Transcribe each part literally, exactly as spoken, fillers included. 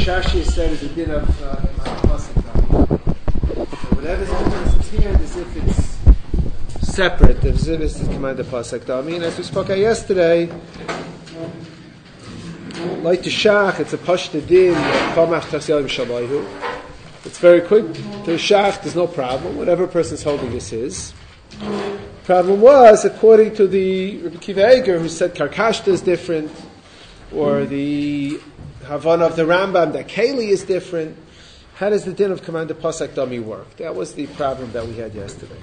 Shashi said is a din of uh, so whatever's in the person's hand is if it's separate, if it's the command of Pasek Dami. And as we spoke about yesterday, like the Shach, it's a Pashta din, Kamach Tasyalim Shalayhu. It's very quick. The Shach, there's no problem. Whatever person's holding is his. Problem was, according to the Rabbi Kiva Eger, who said Karkashta is different, or the Havana of the Rambam, that Keli is different. How does the din of Commander Pasek Dami work? That was the problem that we had yesterday.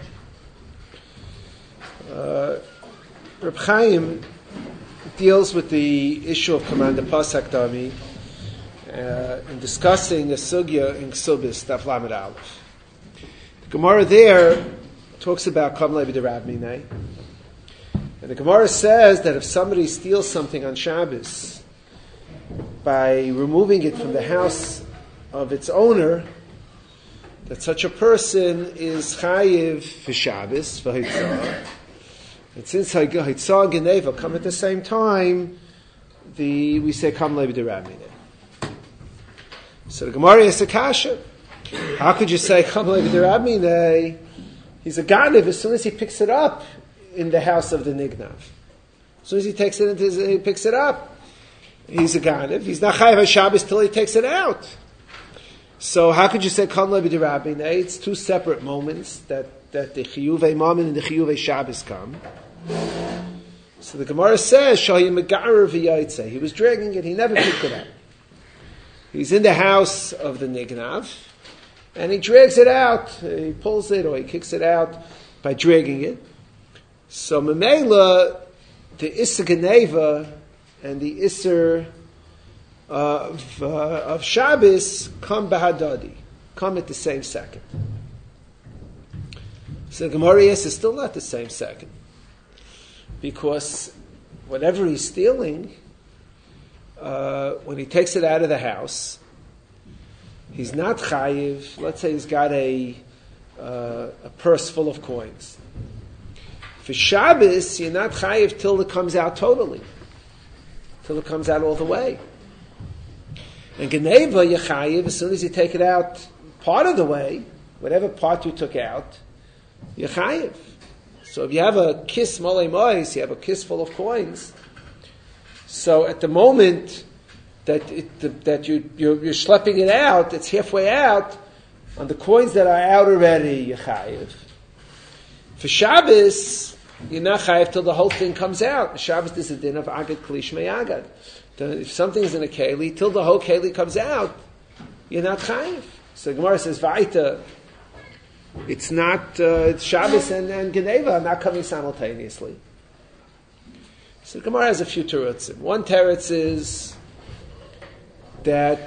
Uh, Reb Chaim deals with the issue of Commander Pasek Dami uh, in discussing a sugya in Ksubis, Daf Lamed Aleph. The Gemara there talks about Kam Levi de Rav Minei. And the Gemara says that if somebody steals something on Shabbos by removing it from the house of its owner, that such a person is chayiv for Shabbos, for Hitzah. And since Hitzah and Geneva come at the same time, the we say Kam Levi de Rav Minei. So the Gemara is a kasha. How could you say Kam Levi de Rav Minei? He's a Ganiv as soon as he picks it up in the house of the Nignav. As soon as he takes it into his, he picks it up, he's a Ganiv. He's not Chayav HaShabbos till he takes it out. So how could you say Kam Levi de Rav Minei? It's two separate moments that, that the Chiyuvei Mammon and the Chiyuvei Shabbos come. So the Gemara says, Shahi Megarer v'Yaitze. He was dragging it, he never picked it up. He's in the house of the Nignav, and he drags it out. He pulls it or he kicks it out by dragging it. So Memela, the Isser Geneva and the Isser of, uh, of Shabbos come Bahadadi, come at the same second. So the Gemara is still not the same second, because whatever he's stealing, uh, when he takes it out of the house, he's not chayiv. Let's say he's got a uh, a purse full of coins. For Shabbos, you're not chayiv till it comes out totally, till it comes out all the way. And Geneva, you're chayiv as soon as you take it out part of the way, whatever part you took out, you're chayiv. So if you have a kiss molei mois, you have a kiss full of coins. So at the moment that it, that you you're, you're schlepping it out, it's halfway out. On the coins that are out already, you're chayiv. For Shabbos, you're not chayiv till the whole thing comes out. Shabbos is a din of agad klish me'agad. If something's in a keli, till the whole keli comes out, you're not chayiv. So Gemara says, Va'ita, it's not, uh, it's Shabbos and, and Geneva are not coming simultaneously. So Gemara has a few terutzim. One teretz is that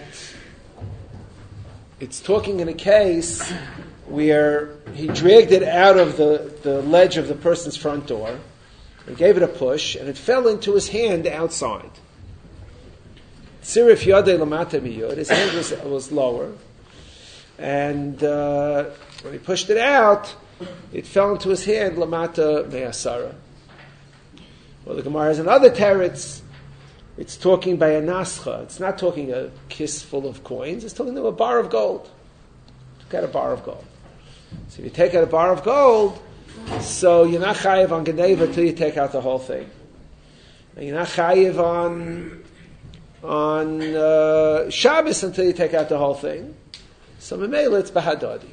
it's talking in a case where he dragged it out of the, the ledge of the person's front door and gave it a push, and it fell into his hand outside. Sirif yadei lamata miyud, his hand was, was lower, and uh, when he pushed it out, it fell into his hand lamata me'asara. Well, the Gemara has another teretz. It's talking by a nascha. It's not talking a kiss full of coins. It's talking to a bar of gold. Took out a bar of gold. So if you take out a bar of gold, so you're not chayiv on Geneva until you take out the whole thing. And you're not chayiv on on uh, Shabbos until you take out the whole thing. So Memela, it's Bahadadi.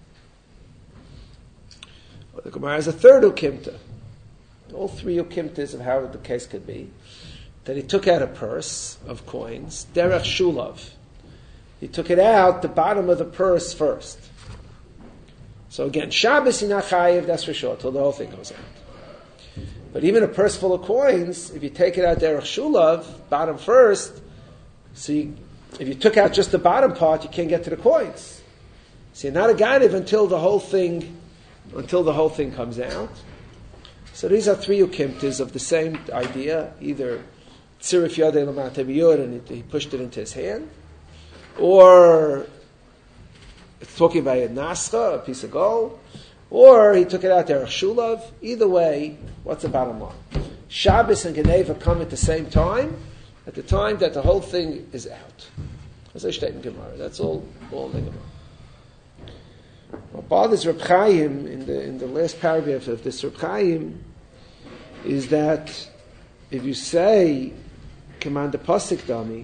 Well, the Gemara has a third ukimta. All three ukimtas of how the case could be. That he took out a purse of coins, derech shulav. He took it out, the bottom of the purse first. So again, Shabbos you're not chayiv, that's for sure, till the whole thing goes out. But even a purse full of coins, if you take it out derech shulav, bottom first, so you, if you took out just the bottom part, you can't get to the coins. So you're not a ganiv until the whole thing, until the whole thing comes out. So these are three ukimtas of the same idea, either tzirif yadei lamata biyud, and he pushed it into his hand, or it's talking about a nascha, a piece of gold, or he took it out derech shulav. Either way, what's the bottom line? Shabbos and Geneva come at the same time, at the time that the whole thing is out. As I state in Gemara. That's all, all in the Gemara. What bothers Reb Chaim in the in the last paragraph of this Reb Chaim is that if you say command the pasuk dami,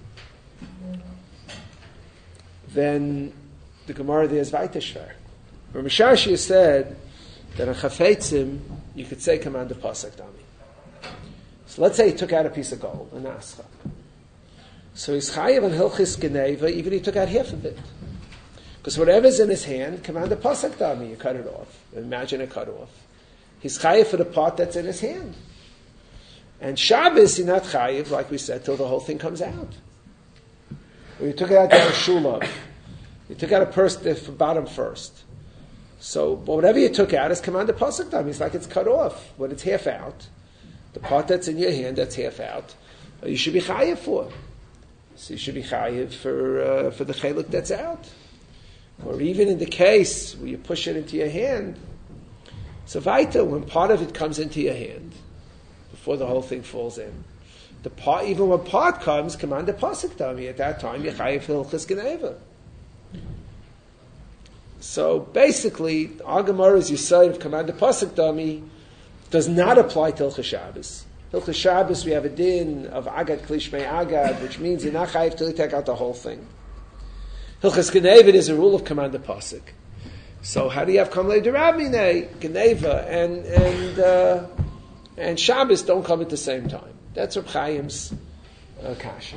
then the Gemara there is weiter schwer. Reb Mishashi said that on chafetzim you could say command the pasuk dami. So let's say he took out a piece of gold, an ascha. So he's chayiv on hilchis geneva, even if he took out half of it. Because whatever's in his hand, command the pasuk dami, you cut it off. Imagine it cut off. He's chayiv for the part that's in his hand. And Shabbos, he's not chayiv, like we said, till the whole thing comes out. When you took it out down a shulav, you took out a purse the bottom first. So, but whatever you took out is command the pasuk dami. It's like it's cut off. When it's half out, the part that's in your hand that's half out, you should be chayiv for. So you should be chayiv for uh, for the cheluk that's out. Or even in the case where you push it into your hand, so vaita, when part of it comes into your hand, before the whole thing falls in, the part, even when part comes, command the pasuk dami. At that time, you're chayiv for hilchis geneva. So basically, our Gemara's yesod of command the pasuk dami does not apply to Hilchos Shabbos. Hilchos Shabbos, we have a din of agad klishmei agad, which means you're not chayiv till you take out the whole thing. Hilchos Geneva is a rule of command the pasuk. So how do you have kamlei derabmine, Geneva, and and uh, and Shabbos don't come at the same time? That's Reb Chaim's uh, kasha.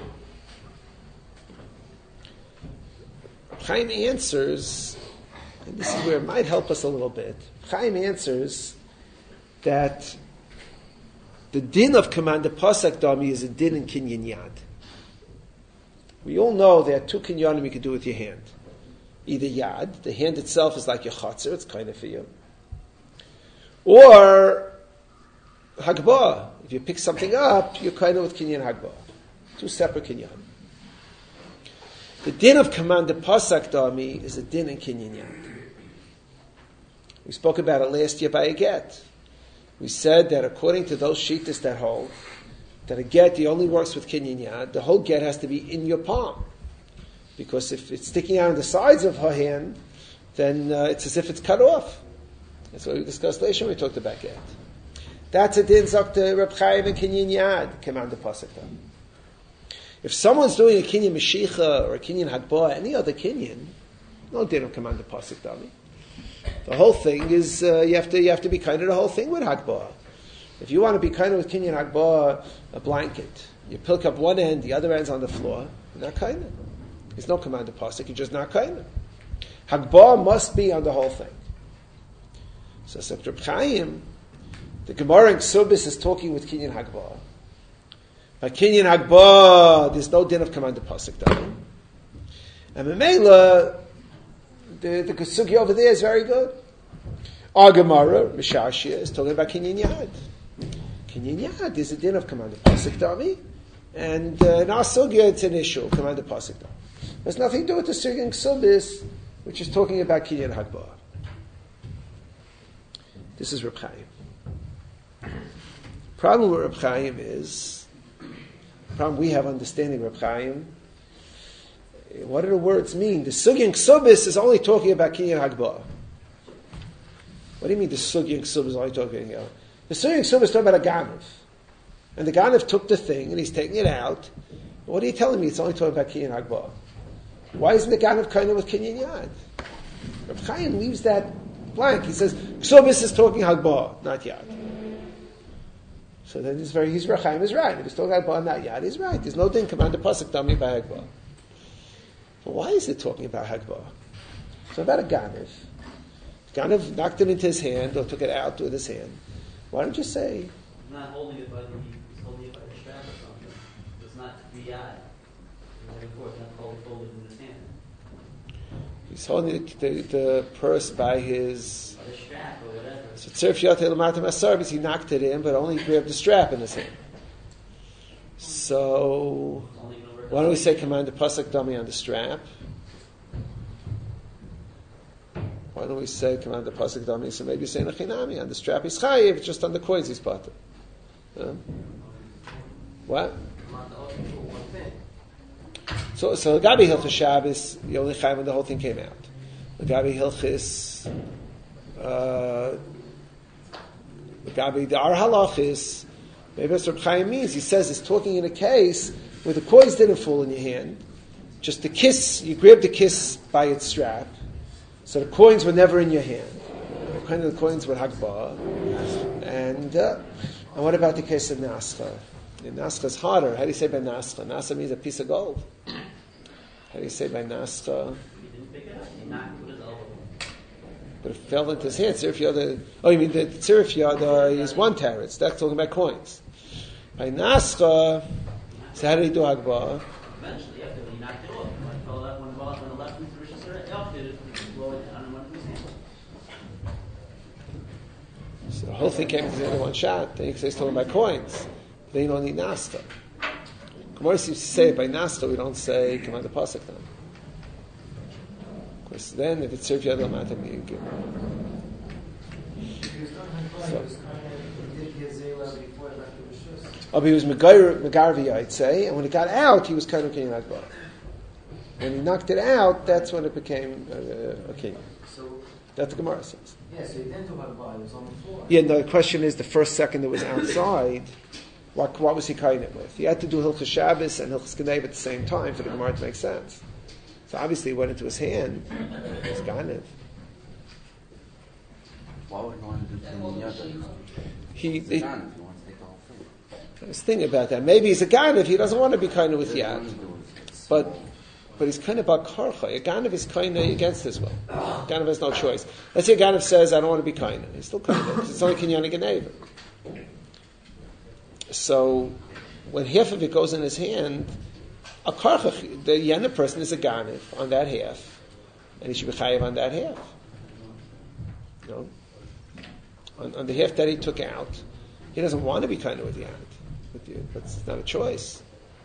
Reb Chaim answers, and this is where it might help us a little bit. Reb Chaim answers that the din of command the pasuk dami is a din in kinyan yad. We all know there are two kinyanim you can do with your hand. Either yad, the hand itself is like your chatzir, it's kind of for you. Or hagbah, if you pick something up, you're kind of with kinyan hagbah. Two separate kinyanim. The din of command the pasuk dami is a din in kinyan yad. We spoke about it last year by a get. We said that according to those shittas that hold that a get he only works with kinyan yad, the whole get has to be in your palm, because if it's sticking out on the sides of her hand, then uh, it's as if it's cut off. That's what we discussed last year when we talked about get. That's a din zakta Reb Chaim and kinyan yad command the pasuk. If someone's doing a kinyan meshicha or a kinyan hagbah, any other kinyan, no din of command the pasuk dami. The whole thing is uh, you have to you have to be kind of the whole thing with hagbah. If you want to be kind of with kinyan hagbah, a blanket, you pick up one end, the other end's on the floor. You're not kind of. There's no command of pasuk. You're just not kind of. Hagbah must be on the whole thing. So, so Reb Chaim, the Gemara in Ksubis is talking with kinyan hagbah. By kinyan hagbah, there's no din of command of pasuk dami. And Memela, The, the Kusugi over there is very good. Our Gemara, Mishashia, is talking about kinyan yad. Kinyan yad is a din of command of pasuk dami, and uh, in our sugya it's an issue of command of pasuk dami. There's nothing to do with the sugya in Ksubis, which is talking about kinyan hagbah. This is Reb Chaim. Problem with Reb Chaim is, problem we have understanding Reb Chaim. What do the words mean? The sugya in Ksubis is only talking about kinyan hagbah. What do you mean the sugya in Ksubis is only talking about? The sugya in Ksubis is talking about a ganav. And the ganav took the thing and he's taking it out. What are you telling me? It's only talking about kinyan hagbah. Why isn't the ganav kind of with kinyan yad? Reb Chaim leaves that blank. He says Ksubis is talking hagbah, not yad. So then he's very, he's Reb Chaim is right. If he's talking hagbah, not yad, he's right. There's no din command the pasuk dami by hagbah. But why is it talking about hagbah? It's about a ganav. Ganav knocked it into his hand or took it out with his hand. Why don't you say? He's not holding it by the he's holding it by the strap or something. It's not the eye. It's not holding it in his hand. He's holding the, the purse by his by the strap or whatever. So tzirf yatel l'matam asarbis, he knocked it in, but only grabbed the strap in his hand. So why don't we say command the pasuk dami on the strap? Why don't we say command the pasuk dami? So maybe say nechinami on the strap. He's chayiv, just on the coins he's potter. Huh? What? It's So, so Gabi Hilchis Shabbos, you only chayv when the whole thing came out. Gabi Hilchis, uh, Gabi the Ar Halachis, maybe that's what Chaim means. He says he's talking in a case where the coins didn't fall in your hand. Just the kiss, you grabbed the kiss by its strap. So the coins were never in your hand. The kind of the coins were Hagbah. And, uh, and what about the case of Nascha? The Nascha is harder. How do you say by Nascha? Nascha means a piece of gold. How do you say by Nascha? He didn't pick it up. He knocked it with his elbow. But it fell into his hand. Tzirif Yada, oh, you mean the Tzirif Yada is one teretz. That's talking about coins. By Nascha, so how did he do Hagbah? Eventually, after he knocked it off, when it fell out, when it fell out on the left into Rishon Sarah, Elf did it, blow it on one of his hands. So the whole thing came into the end of one shot. Then you can say it's talking about coins. Then you don't need Nascha. Gemara seems to say by Nascha we don't say Command the Pasuk then. Of course, then if it's Tzirif Yada Matam, you give. So. Oh, but he was Megarvi, I'd say, and when it got out, he was kind of Kinyan Hagbah. When he knocked it out, that's when it became uh, a Kinyan. So that's what the Gemara says. Yeah, so he didn't do Hagbah, it was on the floor. Yeah, no, the question is, the first second that was outside, what, what was he kind it with? He had to do Hilchas Shabbos and Hilchas Genev at the same time for the Gemara to make sense. So obviously it went into his hand. It's Ganev. Why would he want to do Kinyan? He, He's he, a Ganev, he wants to take the whole thing. I was thinking about that. Maybe he's a Ganev, he doesn't want to be kind of with Yad. But but he's kind of about Karcha. A Ganev is kind of against his will. Ganev has no choice. Let's say a Ganev says, I don't want to be kind of. He's still kind of, because it's only Kinyan Genev. So when half of it goes in his hand, a Karcha, the Yana person is a Ganev on that half. And he should be Chayiv on that half. You know? On, on the half that he took out, he doesn't want to be kind of with Yad. With you, but it's not a choice.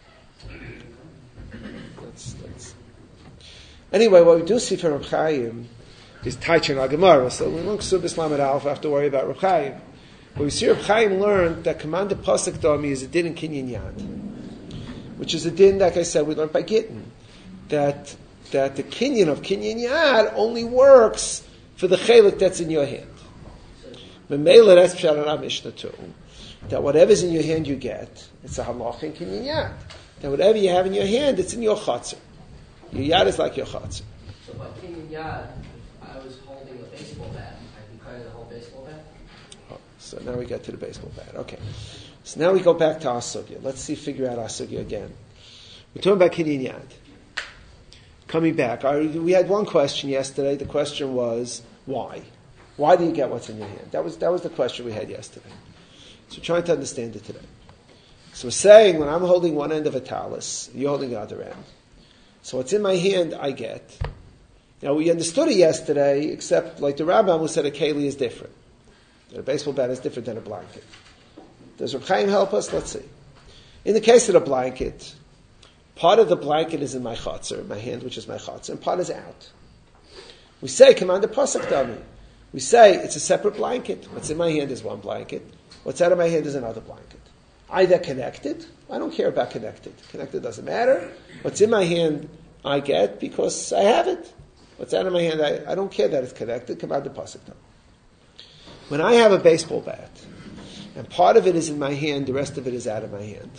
That's, that's. Anyway, what we do see from Reb Chaim is Taichin Agamara. So we won't Ksubis Lamed Alf have to worry about Reb Chaim. But we see Reb Chaim learned that Command the Pasuk Dami is a din in Kinyan Yad, which is a din, like I said, we learned by Gittin, that that the Kinyan of Kinyan Yad only works for the chelik that's in your hand. Memela, that's Pshat on our Mishnah too. That whatever's in your hand you get, it's a halach in Kinyan Yad. That whatever you have in your hand, it's in your chatzir. Your yad is like your chatzir. So by Kinyan Yad, I was holding a baseball bat. I can cut the whole baseball bat? Oh, so now we get to the baseball bat. Okay. So now we go back to our sugya. Let's see, figure out our sugya again. We're talking about Kinyan Yad. Coming back, our, we had one question yesterday. The question was, why? Why do you get what's in your hand? That was that was the question we had yesterday. So we're trying to understand it today. So we're saying when I'm holding one end of a talus, you're holding the other end. So what's in my hand, I get. Now we understood it yesterday, except like the Rambam who said a keli is different. That a baseball bat is different than a blanket. Does Reb Chaim help us? Let's see. In the case of the blanket, part of the blanket is in my chatzar, my hand, which is my chatzar, and part is out. We say, Command the Pasuk Dami. We say it's a separate blanket. What's in my hand is one blanket. What's out of my hand is another blanket. Either connected. I don't care about connected. Connected doesn't matter. What's in my hand, I get because I have it. What's out of my hand, I, I don't care that it's connected. Command the Pasuk Dami. When I have a baseball bat, and part of it is in my hand, the rest of it is out of my hand.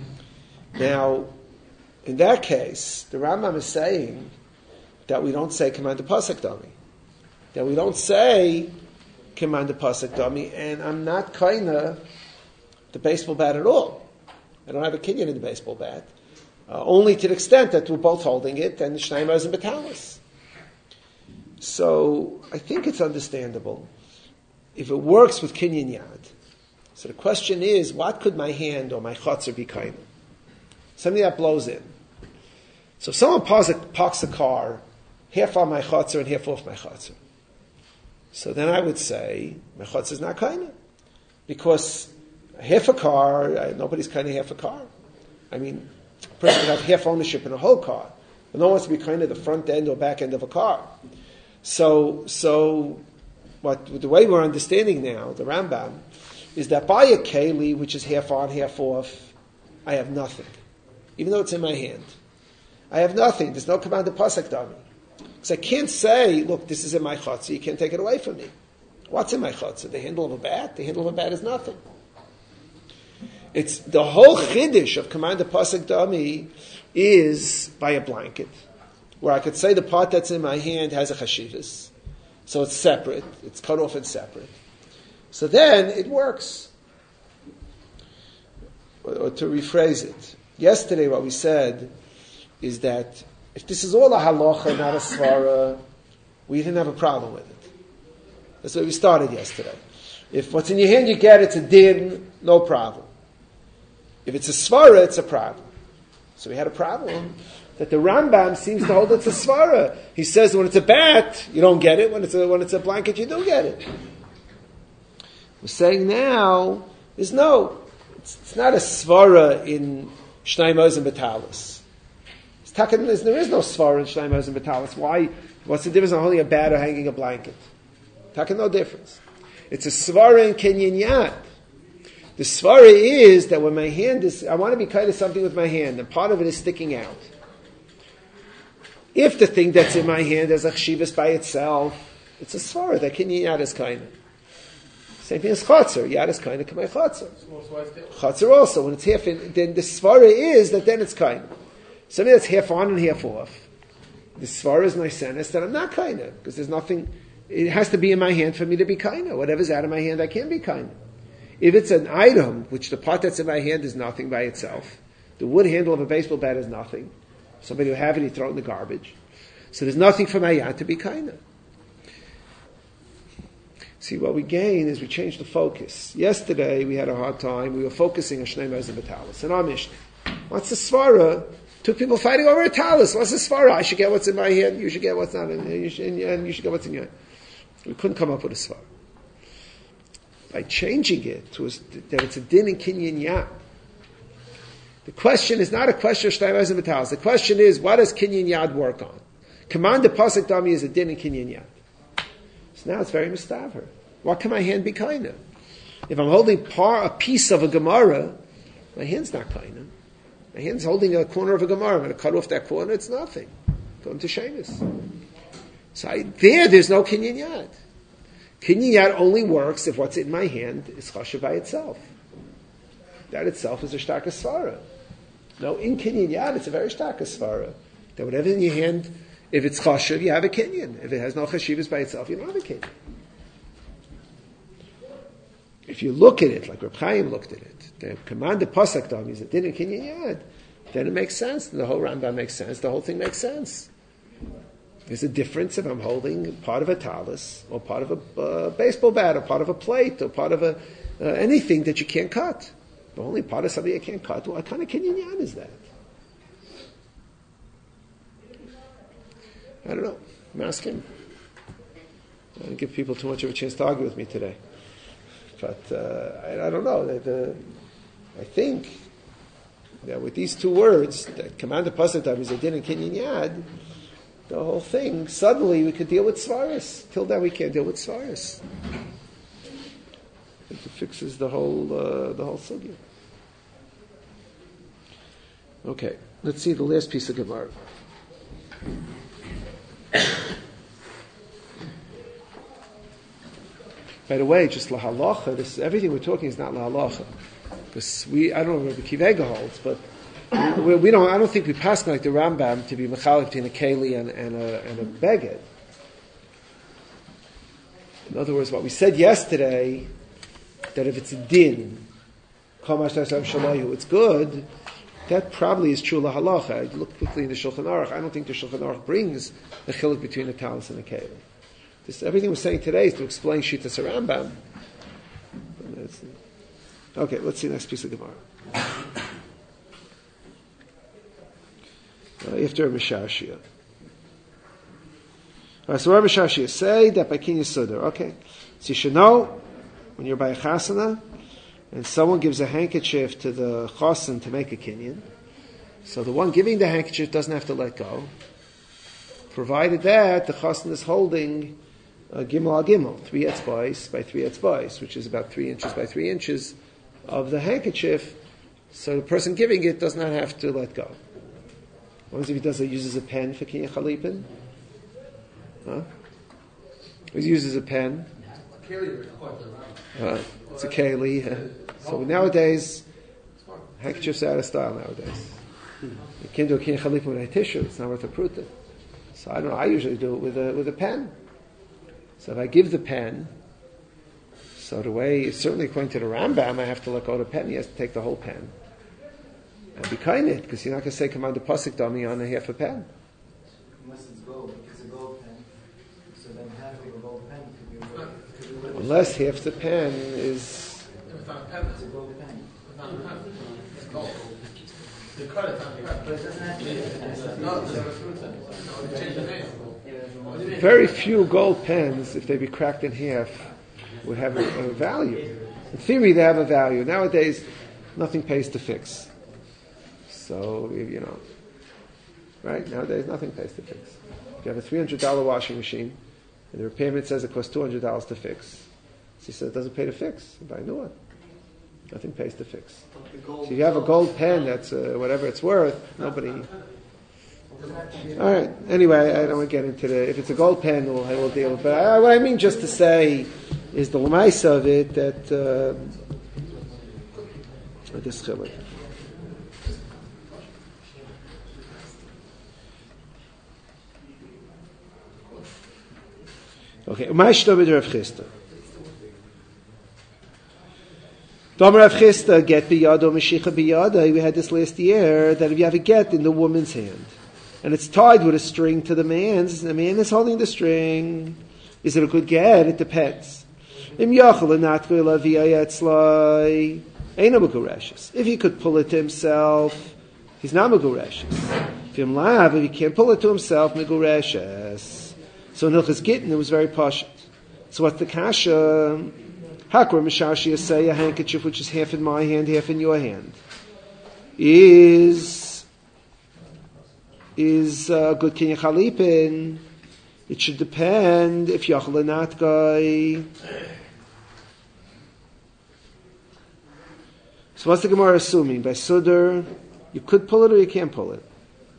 Now, in that case, the Rambam is saying that we don't say Command the Pasuk Dami. That we don't say Command the Pasuk Dami, and I'm not kinda the baseball bat at all. I don't have a kinyan in the baseball bat. Uh, only to the extent that we're both holding it, and the Shnayim is in Batalis. So, I think it's understandable. If it works with kinyan yad, so the question is, what could my hand or my chatzar be kind of? Something that blows in. So if someone parks a, parks a car, half on my chatzar and half off my chatzar. So then I would say, my chatzar is not kind of. Because half a car, I, nobody's kind of half a car. I mean, a person can have half ownership in a whole car. But no one wants to be kind of the front end or back end of a car. So, so, what the way we're understanding now, the Rambam, is that by a keli, which is half on, half off, I have nothing. Even though it's in my hand. I have nothing. There's no command of pasuk dami. Because I can't say, look, this is in my chutzah, you can't take it away from me. What's in my chutzah? The handle of a bat? The handle of a bat is nothing. It's the whole chiddush of command of pasuk dami is by a blanket, where I could say the part that's in my hand has a chashivas, so it's separate, it's cut off and separate. So then it works. Or, or to rephrase it, yesterday what we said is that if this is all a halacha, not a svara, we didn't have a problem with it. That's where we started yesterday. If what's in your hand you get, it's a din, no problem. If it's a svara, it's a problem. So we had a problem that the Rambam seems to hold it's a svara. He says when it's a bat, you don't get it. When it's a, when it's a blanket, you do get it. We're saying now is no. It's, it's not a svara in Shnei Mos and Betalis. There is no svara in Shnei Mos and Betalis. Why? What's the difference on holding a bat or hanging a blanket? Taka no difference. It's a svara in Kenyan Yad. The svara is that when my hand is, I want to be kind of something with my hand, and part of it is sticking out. If the thing that's in my hand is a chshivas by itself, it's a svara that Kenyan Yad is kind of. Same thing as chatzar. Yad is kind of kamei chatzar. Chatzar also, when it's half in, then the svara is that then it's kind of. Something that's half on and half off. The svara is nicenis, then I'm not kind of, because there's nothing, it has to be in my hand for me to be kind of. Whatever's out of my hand, I can't be kind of. If it's an item, which the part that's in my hand is nothing by itself, the wood handle of a baseball bat is nothing. Somebody will have it, he throw it in the garbage. So there's nothing for my yad to be kind of. See, what we gain is we change the focus. Yesterday, we had a hard time. We were focusing on Shnei Mos and Betalis. And our Mishnah. What's the svara? Two people fighting over a talis. What's the svara? I should get what's in my hand. You should get what's not in and you should, and you should get what's in your hand. We couldn't come up with a svara. By changing it to a, that it's a din in Kinyan Yad. The question is not a question of Shnei Mos and Betalis. The question is, what does Kinyan Yad work on? Command the pasuk dami is a din in Kinyan Yad. So now it's very mustaver. What can my hand be kind of? If I'm holding par, a piece of a Gemara, my hand's not kind of. My hand's holding a corner of a Gemara. I'm going to cut off that corner, it's nothing. Go into Sheamus. So I, there, there's no Kinyan Yad. Kinyan Yad only works if what's in my hand is chashav by itself. That itself is a shtaka svara. No, in Kinyan Yad, it's a very shtaka svara. That whatever's in your hand, if it's chashav, you have a kinyan. If it has no chashivas by itself, you don't have a kinyan. If you look at it, like Reb Chaim looked at it, the command of Pasuk Dami is a din in Kinyan Yad, then it makes sense. The whole Rambam makes sense. The whole thing makes sense. There's a difference if I'm holding part of a talis, or part of a uh, baseball bat, or part of a plate, or part of a uh, anything that you can't cut. The only part of something you can't cut, what kind of Kinyan Yad is that? I don't know. I'm asking. I don't give people too much of a chance to argue with me today. But uh, I, I don't know. The, the, I think that with these two words, that command of pasuk dami is a din in Kinyan Yad, the whole thing, suddenly we could deal with svaris. Till then we can't deal with svaris. It fixes the whole uh, the whole sugya. Okay, let's see the last piece of Gemara. By the way, just lahalacha, this everything we're talking is not lahalacha. Because we, I don't know where the Kivega holds, but we, we don't. I don't think we pass like the Rambam to be mechalek between a keli and, and a and a beged. In other words, what we said yesterday, that if it's a din, it's good. That probably is true lahalacha. I look quickly in the Shulchan Aruch. I don't think the Shulchan Aruch brings the chiluk between a talis and a keli. This, everything we're saying today is to explain Shittas Rambam. Okay, let's see the next piece of Gemara. Uh, after Mishashia. All right, so Rabbi Mishashia say that by Kinyan Sudar. Okay, so you should know when you're by a chasana and someone gives a handkerchief to the chasan to make a kinyan, so the one giving the handkerchief doesn't have to let go, provided that the chasan is holding Uh, gimel al gimel, three etzbais by three etzbais, which is about three inches by three inches of the handkerchief, so the person giving it does not have to let go. What happens if he does it, uses a pen for Kinyan Chalipin? Huh? He uses a pen. Uh, it's a keli. Uh, so nowadays, handkerchiefs are out of style nowadays. You can't do a Kinyan Chalipin with a tissue. It's not worth a pruta. So I don't know. I usually do it with a with a pen. So if I give the pen, so the way certainly according to the Rambam, I have to let go of the pen. He has to take the whole pen and be kind it, because you're not going to say command the pasuk dummy on a half a pen. Unless it's gold, if it's a gold pen, so then half of a gold pen could be a gold. Could be a Unless half the pen is. It's a gold pen. It's gold. The cut it on the pen. But it doesn't have to be. No, there's a fruit then. No, change the name. Very few gold pens, if they be cracked in half, would have a, a value. In theory, they have a value. Nowadays, nothing pays to fix. So, you know, right? Nowadays, nothing pays to fix. If you have a three hundred dollars washing machine, and the repairman says it costs two hundred dollars to fix, so he says it doesn't pay to fix. You buy a new one. Nothing pays to fix. So if you have a gold pen that's uh, whatever it's worth, nobody... All right. Anyway, I don't want to get into the... If it's a gold pen, we'll, we'll deal with it. But I, what I mean just to say is the lemaisa of it that... Uh, this chilek. Okay. Umay shtobe de Rav Chisda. Dom Rav Chisda get biyado mashicha biyada. We had this last year that if you have a get in the woman's hand and it's tied with a string to the man's, the man is holding the string. Is it a good get? It depends. If he could pull it to himself, he's not megureshes. If him lav, if he can't pull it to himself, megureshes. So in Hilchas Gittin, it was very posh. So what's the kasha? Hakra Mishashi say a handkerchief which is half in my hand, half in your hand, is is uh, good kinyan chalipin. It should depend if yachal or not guy. So what's the Gemara assuming? By Sudar, you could pull it or you can't pull it.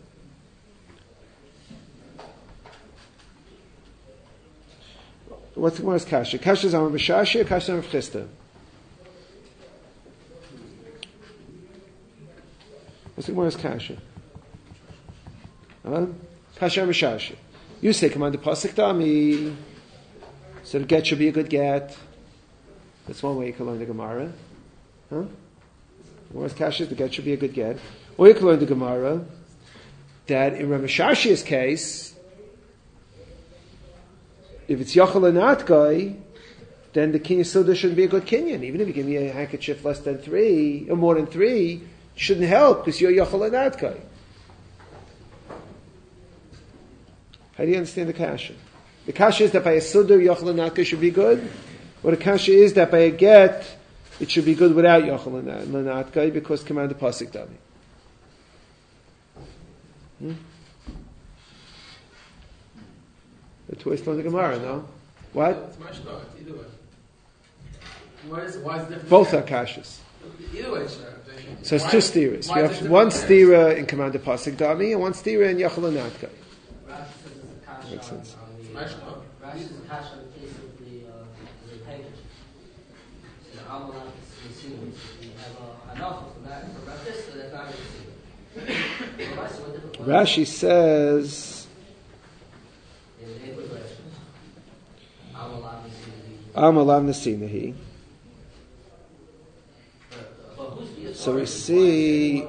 What's the Gemara's kasha? Kasha is Amar B'Shashi or Kasha Amar B'Chista? What's the Gemara's kasha? Huh? Kasha Amar B'Shashi. You say, come on, the pasuk dami. So the get should be a good get. That's one way you can learn the Gemara. Huh? The Gemara's kasha is the get should be a good get. Or you can learn the Gemara that in Rav Shashi's case, if it's Yachal and not guy, then the Kinyan Suda shouldn't be a good Kinyan. Even if you give me a handkerchief less than three, or more than three, it shouldn't help because you're Yachal and not guy. How do you understand the kasha? The kasha is that by a Suda, Yachal and not guy should be good, or the kasha is that by a get, it should be good without Yachal and not guy because command the pasuk dami. Hmm? The twist on the Gemara, no? What? It's my start, either way. Why is, why is it different? Both are kashas. Either way, sir. So it's two steeras. You have one steera in Commander Pasik Dami and one steera in Yachal and Natka. Makes sense. Rashi is a kasha in the case of the, uh, the handkerchief. So the Amalak is the we have a enough for that. For Rashi, so that's not a Rashi says... Amalam Nasinahi. So we see.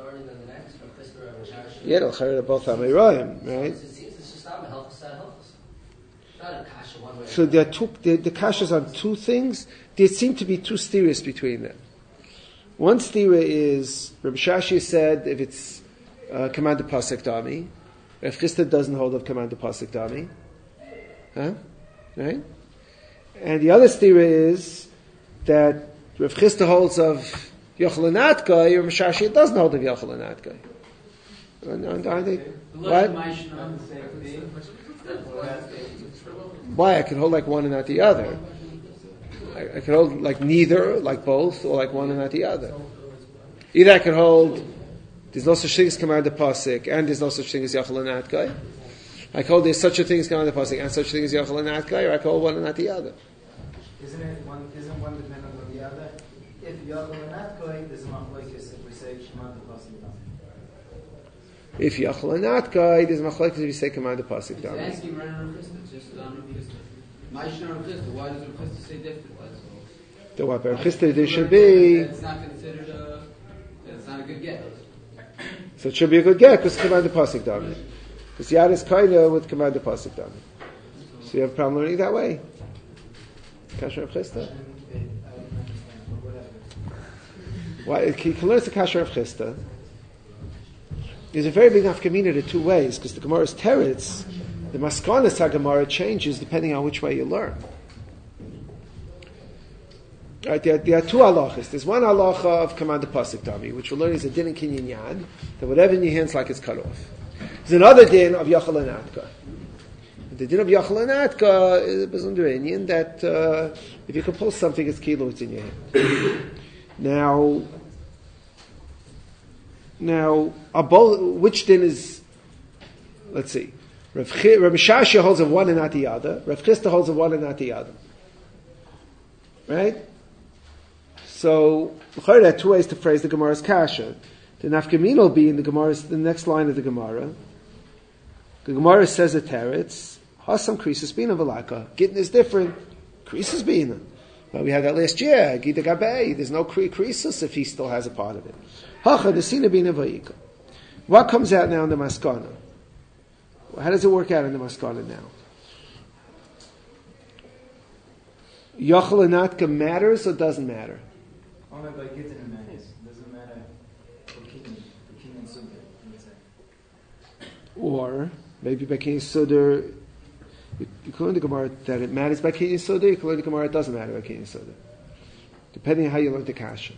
Yeah, it'll hurt both Amirayim, right? So there are two, the, the kashas on two things. There seem to be two steeras between them. One steera is Rabbi Shashi said if it's uh, command pasuk dami, if Chisda doesn't hold of command pasuk dami, huh? Right? And the other stira is that Rav Chisda holds of Yochel Natka, or Mishashi doesn't hold of Yochel Natka. What? Why? I can hold like one and not the other. I, I can hold like neither, like both, or like one and not the other. Either I can hold there's no such thing as command the pasuk, and there's no such thing as yachal and atkai. I call there's such a thing as command the pasuk, and such a thing as yachal and atkai, or I call one and not the other. Isn't it one? Isn't one dependent on the other? If yachal and atkai, there's a machlokes if we say command the pasuk. If yachal and atkai, there's machlokes if you say command the pasuk. He's asking right on Chisda, just on Chisda. My Shana on Chisda, why does Chisda say different? The what Bar Chisda there should be. It's not considered a. It's not a good get. So it should be a good get because command the pasuk dami. Because yad is kaina with command the pasuk dami. So you have a problem learning that way. Kasher of Chisda. Why you can learn the Kasher of Chisda. There's a very big nafkamina to two ways because the Gemara's teretz, the maskanas HaGemara changes depending on which way you learn. Right, there, there are two halachas. There's one halacha of command the pasuk dami, which we're learning is a din in kinyan yad, that whatever in your hands like it's cut off. There's another din of yachal and atka. The din of yachal and atka is under Indian that uh, if you can pull something, it's kilo, it's in your hand. now, now, both, which din is? Let's see. Rav Shashia holds of one and not the other. Rav Chisda holds of one and not the other. Right? So, there are two ways to phrase the Gemara's kasha. The nafkamin will be in the Gemara's, the next line of the Gemara. The Gemara says a teretz, hasam krisis bina v'laka. Gittin is different. Krisis bina. But we had that last year. Gita gabei. There's no krisis if he still has a part of it. Hacha desina bina v'yika. What comes out now in the maskana? How does it work out in the maskana now? Yachal and Natka matters or doesn't matter? Only by Gittin and Manis. It doesn't matter for Kinyan, for Kinyan Sudar, let's say. Or, maybe by Kinyan Sudar, you, you can learn the Gemara that it matters by Kinyan Sudar, you can learn the Gemara it doesn't matter by Kinyan Sudar. Depending on how you learn the Kasha.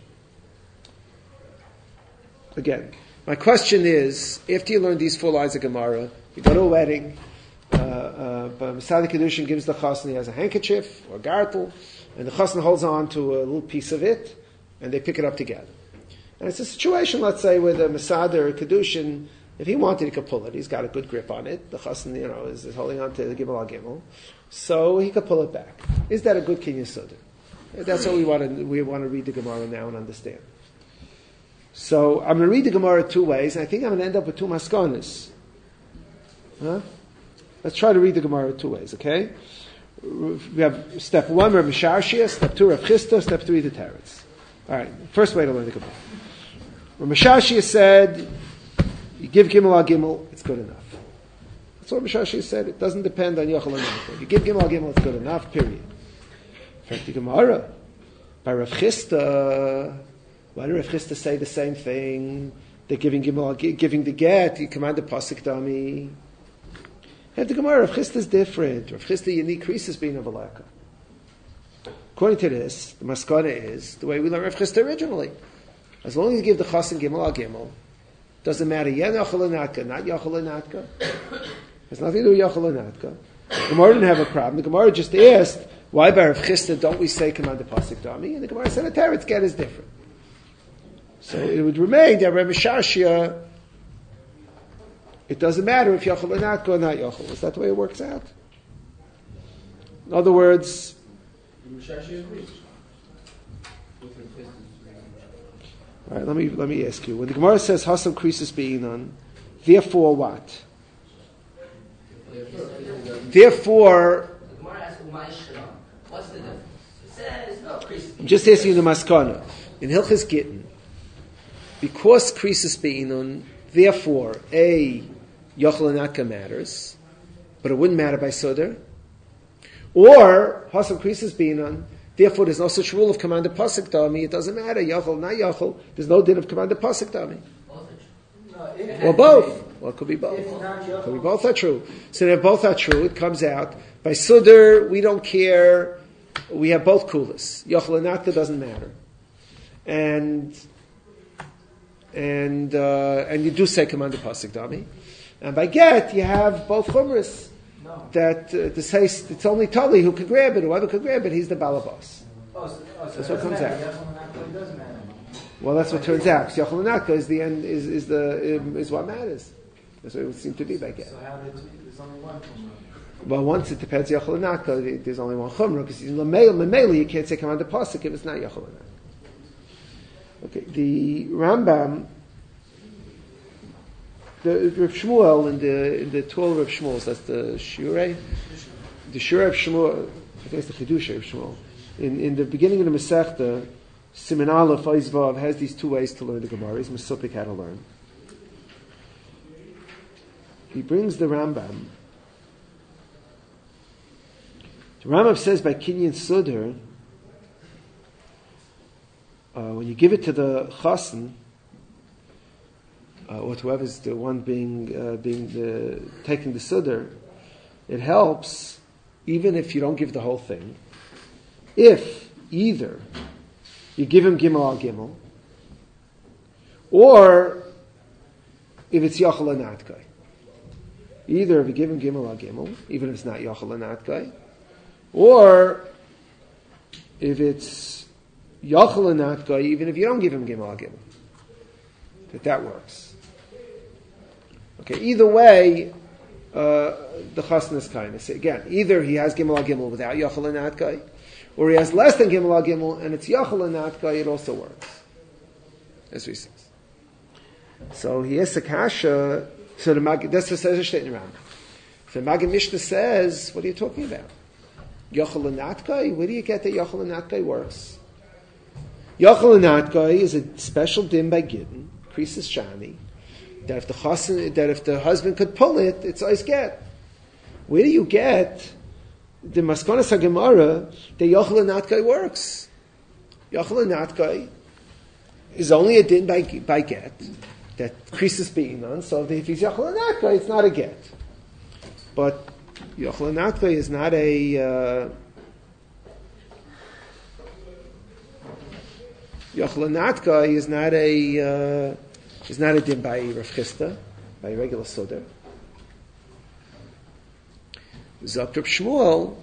Again, my question is, after you learn these four lines of Gemara, you go to a wedding, uh, uh, but Masada Kedushin gives the chassan, he has a handkerchief or a gartel, and the chassan holds on to a little piece of it, and they pick it up together. And it's a situation, let's say, where the Masada or Kedushin, if he wanted, he could pull it. He's got a good grip on it. The chassan, you know, is, is holding on to the Gimel al Gimel, so he could pull it back. Is that a good Kinyan Sudar? That's what we want to we want to read the Gemara now and understand. So I'm going to read the Gemara two ways, and I think I'm going to end up with two maskanas. Huh? Let's try to read the Gemara two ways, okay? We have step one, Rav Shashia, step two, Rav Chisda, step three, the teretz. All right, first way to learn the Gemara. Rav Shashia said, you give Gimel al Gimel, it's good enough. That's what Rav Shashia said. It doesn't depend on Yochel and If you give Gimel al Gimel, it's good enough, period. In fact, the Gemara, by Rav Chisda, why did Rav Chisda say the same thing? They're giving Gimel, giving the get, you command the pasuk dami. And the Gemara, Rav Chisda is different. Rav Chisda, you need creases being of a laka. According to this, the maskana is the way we learned Rav Chisda originally. As long as you give the chassan Gimel al Gimel, doesn't matter, yen yachal natka, not yachal natka. Has nothing to do with yachal natka. The Gemara didn't have a problem. The Gemara just asked, why by Rav Chisda don't we say command the pasuk dami? And the Gemara said, a teretz get is different. So it would remain that Rav Shashia, it doesn't matter if Yachal or not, or not Yachal. Is that the way it works out? In other words, all right, let me let me ask you. When the Gemara says Hasam Krisis Be'inan, therefore what? Therefore, The Gemara asks, what's the difference? It says, no, Krisis. I'm just asking you the Maskana. In Hilchas Gittin, because Krisis Be'inan, therefore, A, Yochel and Atka matters, but it wouldn't matter by Sudar. Or, Hasam Krisis Be'inan, therefore there's no such rule of command of pasuk dami, it doesn't matter, Yochel, not Yochel, there's no din of command of pasuk dami. Or both. Well, it could be both. It could be both are true. So if both are true, it comes out, by Sudar, we don't care, we have both kulas. Yochel and Atka doesn't matter. And and uh, and you do say command the pasuk dami, and by get you have both chumras. No. That uh, the say it's only Tali who could grab it. Whoever could grab it, he's the balabas. Oh, so, oh, so That's what comes matter. out. Yachal and Atka doesn't matter. Well, that's what turns out. Because Yochel Naka is the end, is, is the um, is what matters. That's what it would seem to be by get. So how did there's only one chumrah? Well, once it depends Yochel Naka, there's only one chumrah because in Lamela you can't say command the pasuk if it's not Yochel Naka. Okay, the Rambam, the Rav Shmuel in the in the twelve Rav Shmuels, that's the Shurei, the Shurei of Shmuel, I think it's the Chidush of Shmuel. In in the beginning of the Masechta, Siman Aleph Vav has these two ways to learn the Gemara. He's Mesupik how to learn. He brings the Rambam. The Rambam says by Kinyan Sudar, uh, when you give it to the Chassan, uh, or to whoever's the one being uh, being the, taking the Sudar, it helps even if you don't give the whole thing. If either you give him Gimel al Gimel, or if it's Yachal Anatkai. Either if you give him Gimel al Gimel, even if it's not Yachal Anatkai, or if it's Yachal Anatkai, even if you don't give him Gimel al Gimel. That that works. Okay, either way, uh, the Chassan is kind of say again, either he has Gimel al Gimel without Yachal Anatkai, or he has less than Gimel al Gimel and it's Yachal Anatkai, it also works. As we says. So he has a kasha. So the Mag, that's what says a statement around. So the Maggid Mishnah says, what are you talking about? Yachal Anatkai? Where do you get that Yachal Anatkai works? Yachal Anatkai is a special din by Gittin, Krisis Shani, that if the chassan, that if the husband could pull it, it's always get. Where do you get the Maskonas HaGemara that Yachal Anatkai works? Yachal Anatkai is only a din by, by get. That krisis being on, so if he's Yachal Anatkai, it's not a get. But Yachal Anatkai is not a uh, Yachal Anatkai is not a uh, is not a din by Rav Chisda, by a regular Sodar. Zok Rav Shmuel,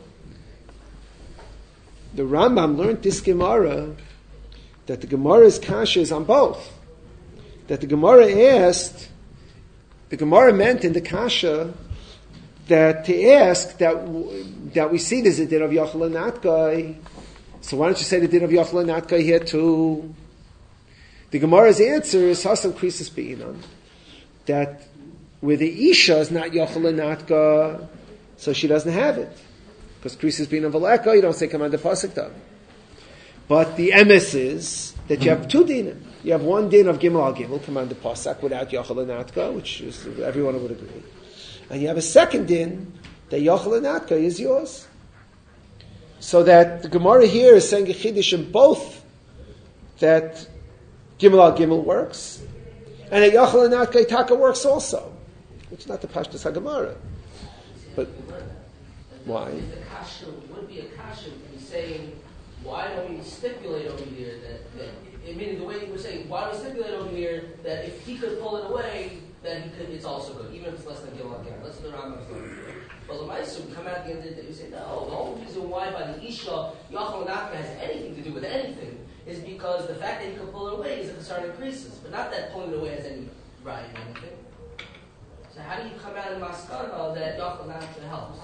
the Rambam learned this Gemara that the Gemara's kasha is on both. That the Gemara asked, the Gemara meant in the Kasha that to ask that that we see there's a din of Yachal Anatkai. So why don't you say the din of Yachal Anatkai here too? The Gemara's answer is Hasan Krisis Be'inan. That where the Isha is not Yachal Anatkai, so she doesn't have it. Because Krisis Be'inan Valeka, you don't say Command the Pasuk Dam. But the emes is that you have two dinim. You have one din of Gimel al Gimel, command the Pasuk, without Yachal Anatkai, which is, everyone would agree. And you have a second din, that Yachal Anatkai is yours. So that the Gemara here is saying a Chiddush in both, that Gimel al Gimel works, and that Yachal Anatkai Taka works also. Which is not the Pashtus HaGemara. But, why? The kasha would be a kasha in saying, why don't we stipulate over here that, that meaning the way you were saying, why don't we stipulate over here that if he could pull it away, then he could, it's also good, even if it's less than Gimel al Gimel. That's what the Rambam is going to do. But the Ma'aseh would come out at the end of the day and say, no, the whole reason why by the Isha, Yachal Anatkai has anything to do with anything is because the fact that he could pull it away is a concern increases, but not that pulling it away has any right or anything. So how do you come out in Maskana that Yachal Anatkai helps?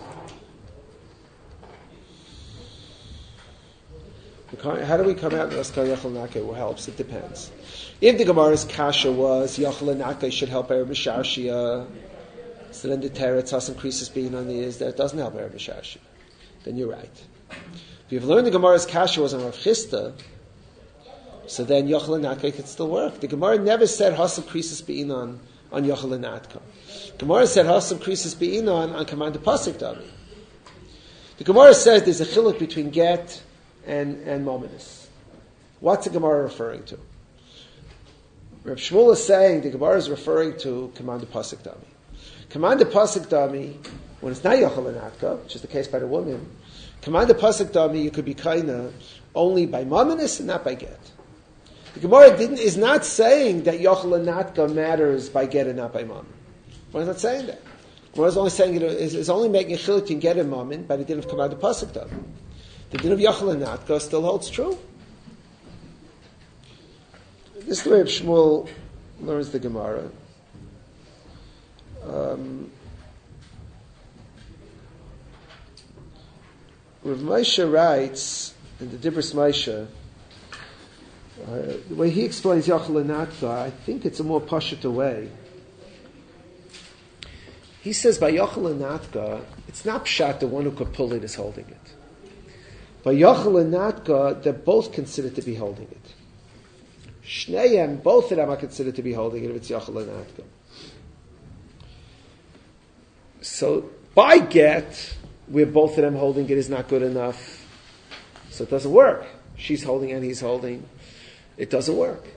How do we come out and ask Yachal Anatkai? What helps? It depends. If the Gemara's kasha was Yachal Anatkai should help Erev Mishashia, so then the Teretz has some Krisis being on the is that it doesn't help Erev Mishashia. Then you're right. If you've learned the Gemara's kasha was on Rav Chisda, so then Yachal Anatkai could still work. The Gemara never said Hasam Krisis being on on Yachal Anatkai. Gemara said Hasam Krisis being on on command the Pasuk Dami. The Gemara says there's a chiluk between get and and mominus. What's the Gemara referring to? Reb Shmuel is saying the Gemara is referring to command the pasuk dami. Command the pasuk dami when it's not Yachal Anatkai, which is the case by the woman. Command the pasuk dami you could be kaina only by mominus and not by get. The Gemara didn't is not saying that Yachal Anatkai matters by get and not by momin. Why not saying that? The Gemara is only saying it is, is only making a chiluk between get and momin, but it didn't command the pasuk dami. The din of Yachal Anatkai still holds true. this is the way of Shmuel learns the Gemara. Um, Rav Moshe writes in the Dibros Moshe, uh, the way he explains Yachal Natka, I think it's a more pashut way. He says by Yachal Natka, it's not pshat the one who could pull it is holding it. By Yachal Natka, they're both considered to be holding it. Shneim, both of them are considered to be holding it if it's Yachal Natka. So by get, where both of them holding it is not good enough, so it doesn't work. She's holding and he's holding. It doesn't work.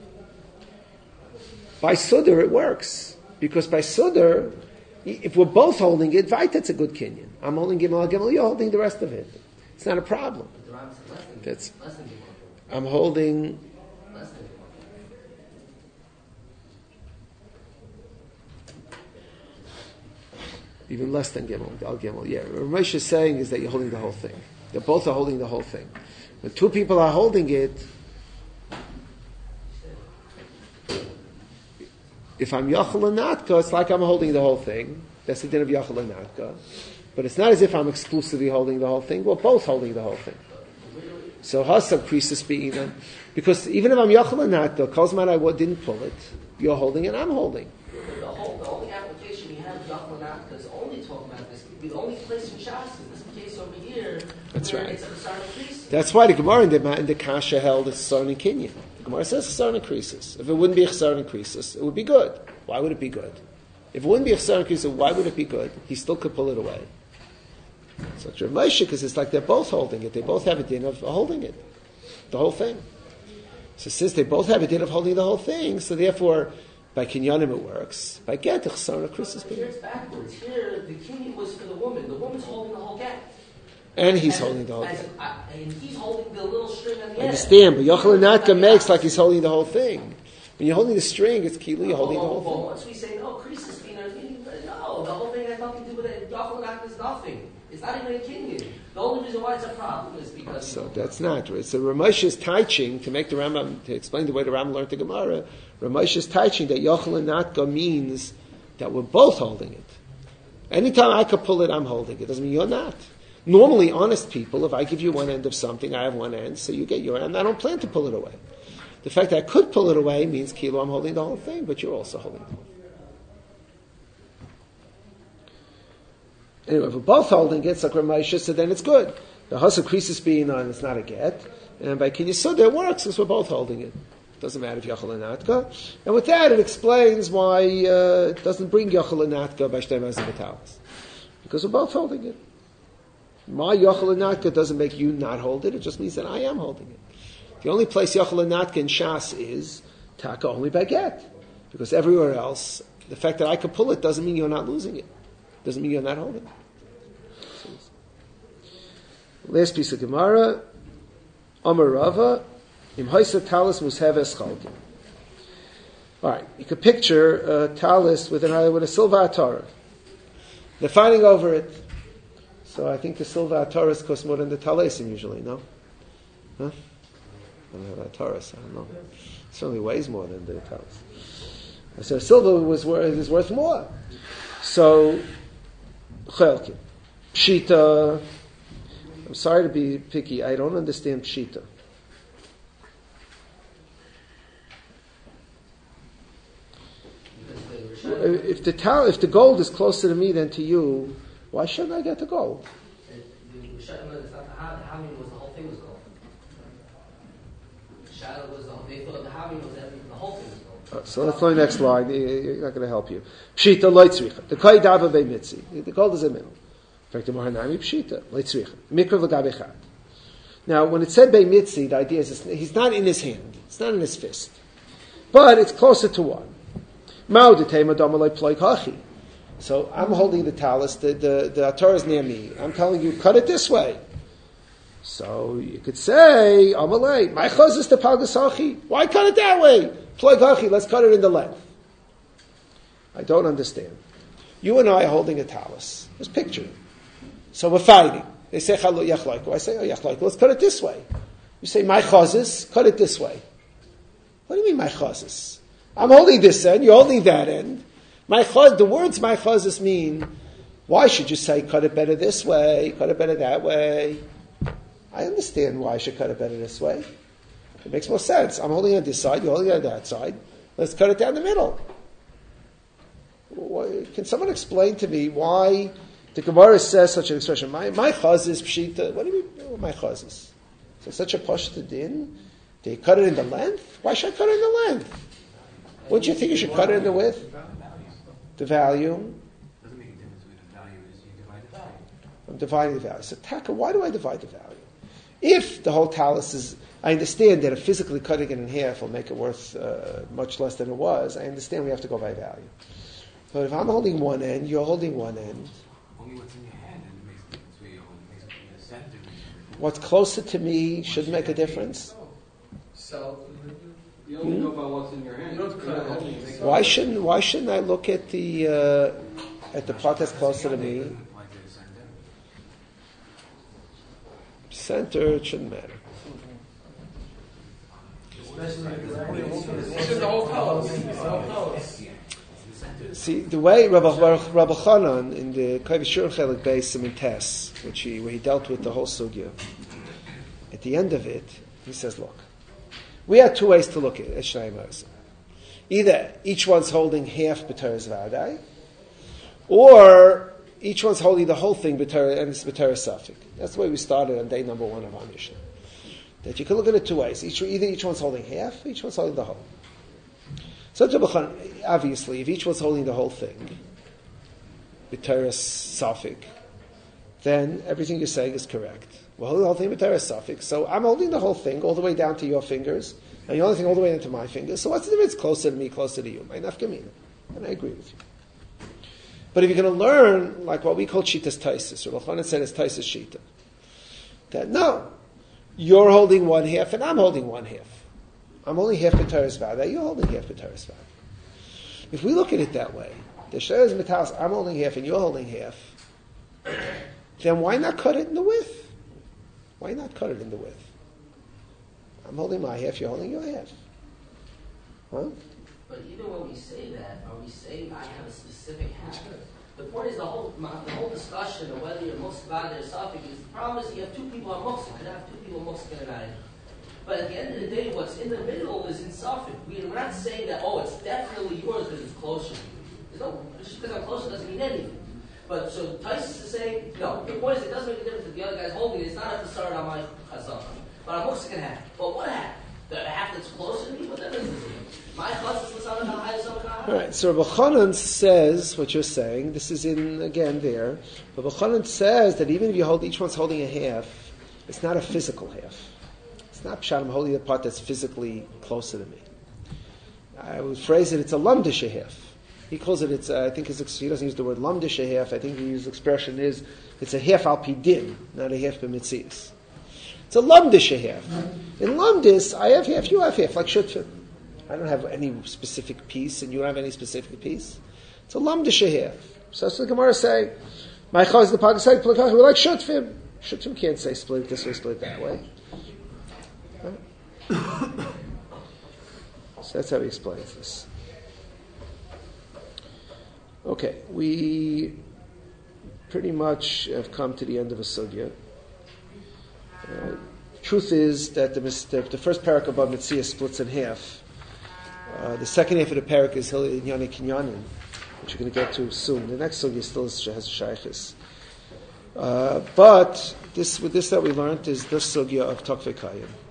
By Sudar, it works. Because by Sudar, if we're both holding it, Vait, that's a good Kinyan. I'm holding Gimel, Gimel, you're holding the rest of it. It's not a problem. That's, I'm holding... Even less than Gimel, Al Gimel. Yeah, what Ramesh is saying is that you're holding the whole thing. They both are holding the whole thing. When two people are holding it, if I'm Yachal and Natka, it's like I'm holding the whole thing. That's the din of Yachal and Natka. But it's not as if I'm exclusively holding the whole thing. We're both holding the whole thing. So Hasab Krisis being them. Because even if I'm Yachal and Natka, Kozman I didn't pull it, you're holding it, I'm holding. The, whole, the only application you have Yachal and Natka is only talking about this. The only place in Shas is this case over here. That's right. It's a That's why the Gemara in the, in the Kasha held it's Chesar and Kinyan. The Gemara says Chesar and Krisis. If it wouldn't be Chesar and Krisis, it would be good. Why would it be good? If it wouldn't be Chesar and Krisis, why would it be good? He still could pull it away. So it's Rav Moshe, because it's like they're both holding it. They both have a din of holding it. The whole thing. So since they both have a din of holding the whole thing, so therefore, by Kinyanim it works. By Get, the Chesar and Krisis. Here it's backwards. Here, the Kinyan was for the woman. The woman's holding the whole Get. And he's as, holding the whole as, thing. uh, and he's holding the little string on the I end. understand, but Yochel and Natka makes like he's holding the whole thing. When you're holding the string, it's Kili, you're holding oh, the whole well, thing. Once we say, no, Krisis being a Kinyan, no, the whole thing has nothing to do with it. Yochel and Natka is nothing. It's not even a Kinyan. The only reason why it's a problem is because... So that's not right. So Ramesh's teaching, to make the Rambam, to explain the way the Rambam learned the Gemara, Ramesh's teaching that Yochel and Natka means that we're both holding it. Anytime I could pull it, I'm holding it. Doesn't mean you're not. Normally, honest people, if I give you one end of something, I have one end, so you get your end. I don't plan to pull it away. The fact that I could pull it away means, Kilo, I'm holding the whole thing, but you're also holding the whole thing. Anyway, if we're both holding it, like Ramesha, so then it's good. The Hasa Krisis being on, it's not a get. And by Kinyasud, it works, because we're both holding it. Doesn't matter if Yachal and Natka. And with that, it explains why uh, it doesn't bring Yachal and Natka by Shtei Mazim B'Talis. Because we're both holding it. My Yachal and Natka doesn't make you not hold it, it just means that I am holding it. The only place Yachal and Natka in Shas is Taka only by get. Because everywhere else, the fact that I could pull it doesn't mean you're not losing it. Doesn't mean you're not holding it. Last piece of Gemara. Amar Rava, Im Haisa Talis Musheves Chalkin. All right, you could picture a talis with a, with a silver atara. They're fighting over it. So I think the silver ataras cost more than the talisim usually, no? Huh? I don't have ataras, I don't know. It certainly weighs more than the talis. So silver was worth, is worth more. So, Chalkin. Pshita. I'm sorry to be picky, I don't understand Pshita. If the tal- if the gold is closer to me than to you, why shouldn't I get the gold? The shadow was not the Havim was the whole thing was gold. The shadow was the whole, they thought the Havim was everything, the whole thing was gold. Uh, so let's learn the next line. You're not going to help you. Pshita loitzricha. The kai dava be mitzi. The gold is in the middle. In fact, the Mohanami pshita loitzricha. Mikra v'gabechad. Now, when it said be mitzi, the idea is he's not in his hand. It's not in his fist. But it's closer to one. So I'm holding the talis, the, the, the atar is near me. I'm telling you, cut it this way. So you could say, Amalei, my chaz is the palgasachi. Why cut it that way? Ploikachi, let's cut it in the length. I don't understand. You and I are holding a talis. Just picture it. So we're fighting. They say, Chalu yachlaiku. I say, oh, yachlaiku, let's cut it this way. You say, my chaz is, cut it this way. What do you mean my chazis? I'm holding this end, you're holding that end. My chaz, the words my chazis mean, why should you say cut it better this way, cut it better that way? I understand why I should cut it better this way. It makes more sense. I'm holding it on this side, you're holding it on that side. Let's cut it down the middle. Why, can someone explain to me why the Gemara says such an expression? My my chazis pshita. What do you mean? Oh, my chazis. So such a pashta din. They cut it in the length. Why should I cut it in the length? Wouldn't you think you should cut it in the width? The value. Doesn't make a difference with the value is you divide the value. I'm dividing the value. So taka, why do I divide the value? If the whole talus is, I understand that if physically cutting it in half will make it worth uh, much less than it was. I understand we have to go by value. But if I'm holding one end, you're holding one end. Only what's in your hand and it makes a difference where you hold it. Makes it in the center. What's closer to me should make a difference. So, You only know about what's in your hand. You don't cut it only. Why shouldn't Why shouldn't I look at the uh, at the part that's closer to me? Like the center. Center, it shouldn't matter. Especially This is the whole house. The whole house. See, the way Rabbi, Rabbi Chanan in the Kavishur Chelik Beis Siman Tes, which he where he dealt with the whole sugya, at the end of it, he says, "Look, we have two ways to look at it. Shnei Ma'asim. Either each one's holding half b'teres v'adai, or each one's holding the whole thing b'teres and it's b'teres safik. That's the way we started on day number one of our Mishnah. That you can look at it two ways. Each, either each one's holding half, each one's holding the whole. So obviously, if each one's holding the whole thing, b'teres safik, then everything you're saying is correct. Well, the whole thing b'teres safik. So I'm holding the whole thing all the way down to your fingers, and you're holding all the way into my fingers. So what's the difference? Closer to me, closer to you. My nafkamina. And I agree with you. But if you're going to learn, like what we call Shitas Taisis, or Rabbi Chanan said is Taisis Shita, that no, you're holding one half and I'm holding one half. I'm holding half b'teres v'adai, you're holding half b'teres v'adai. If we look at it that way, the Shreis Metalis, I'm holding half and you're holding half, then why not cut it in the width? Why not cut it in the width? I'm holding my half, you're holding your half. Huh? But even when we say that, are we saying I have a specific half? The point is the whole the whole discussion of whether you're Muslim or Suffolk is the problem is you have two people on Muslim. You could have two people Muslim and I. But at the end of the day, what's in the middle is in Suffolk. We, we're not saying that, oh, it's definitely yours because it's closer to you. There's no, just because I'm closer doesn't mean anything. But so Tysus is saying, no, the point is it doesn't make a difference if the other guy's holding it. It's not a start on my chazan. But I'm Muslim half. But what half? The half that's closer to me? What that is? My chazan is on the high, so All right, so Rabbi Chanan says what you're saying. This is in, again, there. Rabbi Chanan says that even if you hold, each one's holding a half, it's not a physical half. It's not pshat, I'm holding the part that's physically closer to me. I would phrase it, it's a lamdisha half. He calls it, it's, uh, I think his, he doesn't use the word lamdisha half, I think his expression is, it's a half al pidin, not a half b'mitzias. It's a lamdisha half. In lamdis, I have half, you have half, like shutfim. I don't have any specific piece, and you don't have any specific piece. It's a lamdisha half. So that's what the Gemara say. My chaz the pagasai plakach, we're like shutfim. Shutfim can't say split it this way, split it that way. So that's how he explains this. Okay, we pretty much have come to the end of a sugya. Uh, truth is that the, the, the first parak above Mitzvah splits in half. Uh, the second half of the parak is Hil Inyani Kinyanin, which we're going to get to soon. The next sugya still has a shaykhis. Uh, but this, with this that we learned is the sugya of Tokvei Kayim.